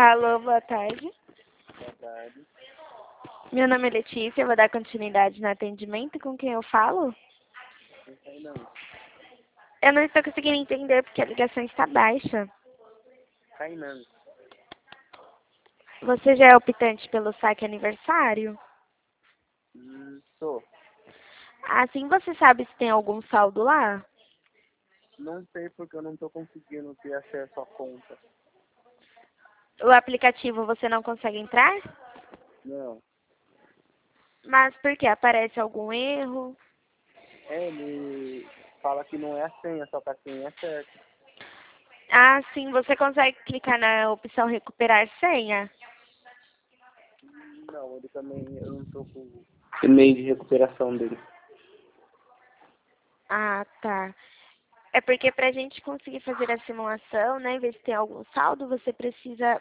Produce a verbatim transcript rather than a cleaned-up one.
Alô, boa tarde. Boa tarde. Meu nome é Letícia, eu vou dar continuidade no atendimento. Com quem eu falo? Não sei não. Eu não estou conseguindo entender porque a ligação está baixa. Kainan. Você já é optante pelo saque aniversário? Hum, sou. Assim você sabe se tem algum saldo lá? Não sei porque eu não tô conseguindo ter acesso à conta. O aplicativo você não consegue entrar? Não. Mas por que? Aparece algum erro? É, ele fala que não é a senha, só que a senha é certa. Ah, sim, você consegue clicar na opção recuperar senha? Não, ele também, eu não tô com o e-mail de recuperação dele. Ah, tá. É porque para a gente conseguir fazer a simulação, né, ver se tem algum saldo, você precisa